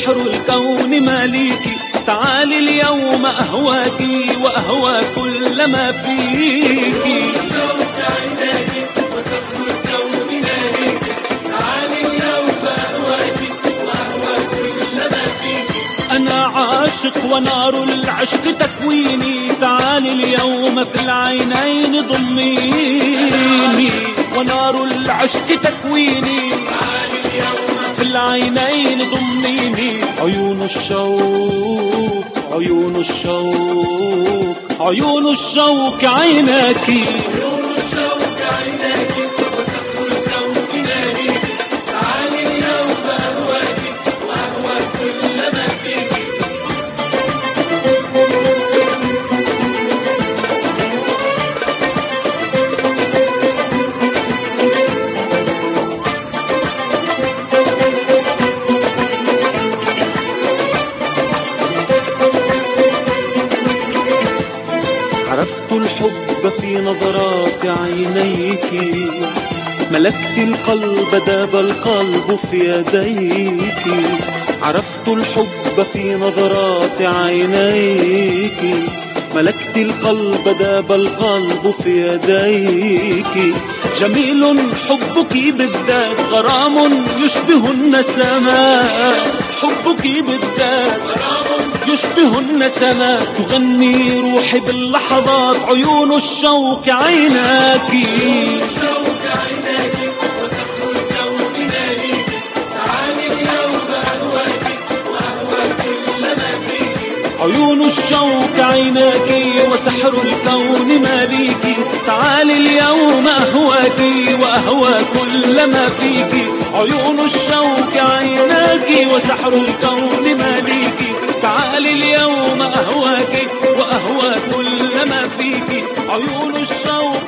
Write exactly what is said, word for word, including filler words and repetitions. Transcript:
وسحر الكون ماليكي. تعالي اليوم أهواكي وأهوى كل ما فيكي. شوق عيناكي وسحر الكون ماليكي. تعالي اليوم أهواكي وأهوى كل ما فيكي. أنا عاشق ونار العشق تكويني. تعالي اليوم في العينين ضميني. ونار العشق تكويني. تعالي اليوم في العينين ضميني. عيون الشوق عيون الشوق عيون الشوق عيناكي. عيون الشوق عيناكي وسحر الكون ماليكي. تعالي اليوم أهواكي وأهوى كل ما فيكي. عرفت الحب في نظرات عينيك. ملكت القلب داب القلب في يديك. عرفت الحب في نظرات عينيك. ملكت القلب داب القلب في يديك. جميل حبك بالذات غرام يشبه النسماء. حبك بالذات يشبه النسمات. تغني روحي باللحظات. عيون الشوق عيناكي. شوق عيناكي وسحر الكون ماليكي. تعالي اليوم أهواكي وأهوى كل ما فيكي. عيون الشوق عيناكي وسحر الكون ماليكي. تعالي اليوم أهواكي وأهوى كل ما فيكي. عيون الشوق عيناكي وسحر الكون ماليكي. تعالي اليوم أهواكي وأهوى كل ما فيكي. عيون الشوق